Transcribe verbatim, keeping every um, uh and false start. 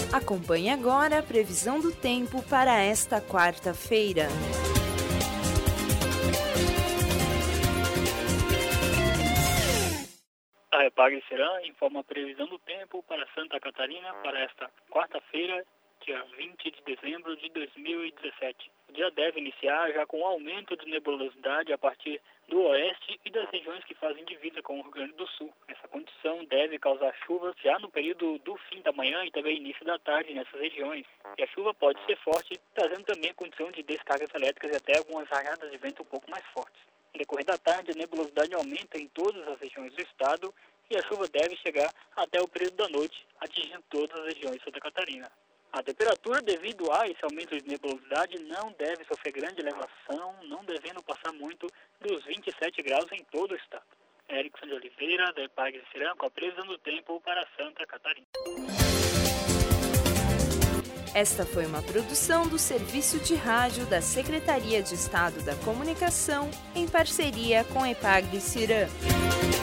Acompanhe agora a previsão do tempo para esta quarta-feira. A Repagre Serã informa a previsão do tempo para Santa Catarina para esta quarta-feira, dia vinte de dezembro de dois mil e dezessete. O dia deve iniciar já com aumento de nebulosidade a partir do oeste e das regiões que fazem divisa com o Rio Grande do Sul. Essa condição deve causar chuvas já no período do fim da manhã e também início da tarde nessas regiões. E a chuva pode ser forte, trazendo também a condição de descargas elétricas e até algumas rajadas de vento um pouco mais fortes. No decorrer da tarde, a nebulosidade aumenta em todas as regiões do estado e a chuva deve chegar até o período da noite, atingindo todas as regiões de Santa Catarina. A temperatura, devido a esse aumento de nebulosidade, não deve sofrer grande elevação, não devendo passar muito dos vinte e sete graus em todo o estado. Erickson de Oliveira, da Repagre Serã, com a previsão do tempo para Santa Catarina. Esta foi uma produção do Serviço de Rádio da Secretaria de Estado da Comunicação, em parceria com a Repagre Serã.